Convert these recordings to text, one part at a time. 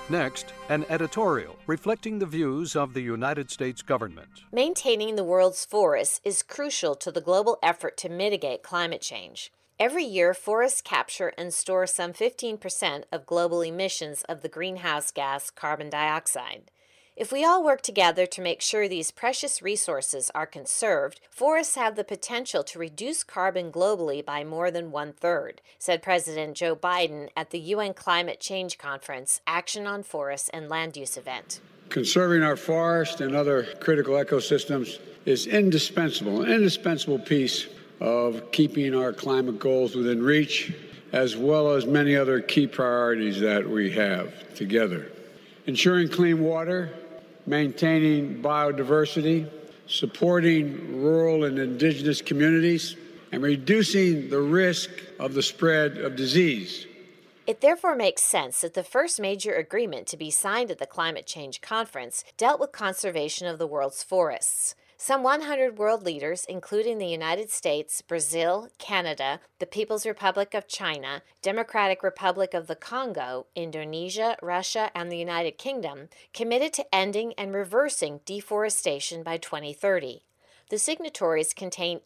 Next, an editorial reflecting the views of the United States government. Maintaining the world's forests is crucial to the global effort to mitigate climate change. Every year, forests capture and store some 15% of global emissions of the greenhouse gas carbon dioxide. If we all work together to make sure these precious resources are conserved, forests have the potential to reduce carbon globally by more than 1/3, said President Joe Biden at the UN Climate Change Conference Action on Forests and Land Use event. Conserving our forest and other critical ecosystems is an indispensable piece of keeping our climate goals within reach, as well as many other key priorities that we have together. Ensuring clean water, maintaining biodiversity, supporting rural and indigenous communities, and reducing the risk of the spread of disease. It therefore makes sense that the first major agreement to be signed at the Climate Change Conference dealt with conservation of the world's forests. Some 100 world leaders, including the United States, Brazil, Canada, the People's Republic of China, Democratic Republic of the Congo, Indonesia, Russia, and the United Kingdom, committed to ending and reversing deforestation by 2030. The signatories contain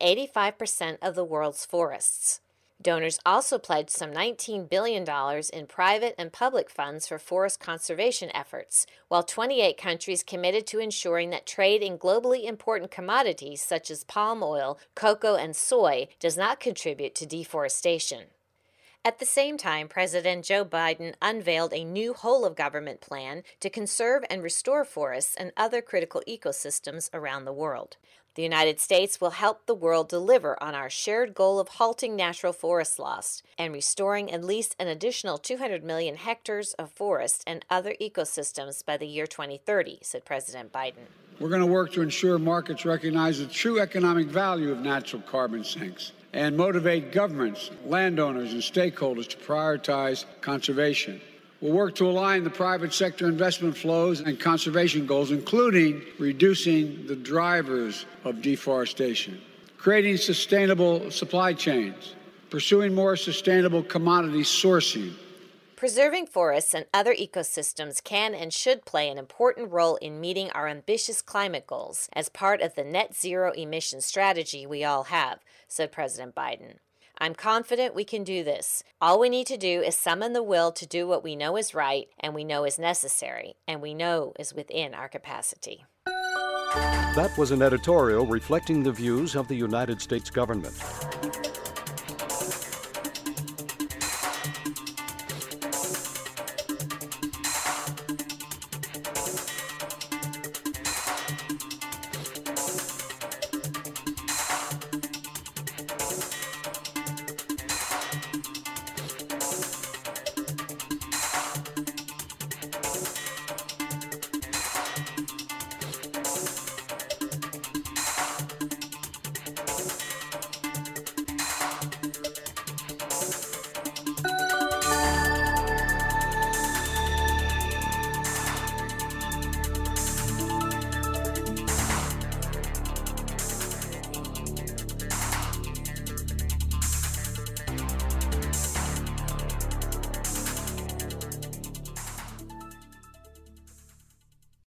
85% of the world's forests. Donors also pledged some $19 billion in private and public funds for forest conservation efforts, while 28 countries committed to ensuring that trade in globally important commodities such as palm oil, cocoa, and soy does not contribute to deforestation. At the same time, President Joe Biden unveiled a new whole-of-government plan to conserve and restore forests and other critical ecosystems around the world. The United States will help the world deliver on our shared goal of halting natural forest loss and restoring at least an additional 200 million hectares of forest and other ecosystems by the year 2030, said President Biden. We're going to work to ensure markets recognize the true economic value of natural carbon sinks and motivate governments, landowners, and stakeholders to prioritize conservation. We'll work to align the private sector investment flows and conservation goals, including reducing the drivers of deforestation, creating sustainable supply chains, pursuing more sustainable commodity sourcing. Preserving forests and other ecosystems can and should play an important role in meeting our ambitious climate goals as part of the net zero emission strategy we all have, said President Biden. I'm confident we can do this. All we need to do is summon the will to do what we know is right and we know is necessary and we know is within our capacity. That was an editorial reflecting the views of the United States government.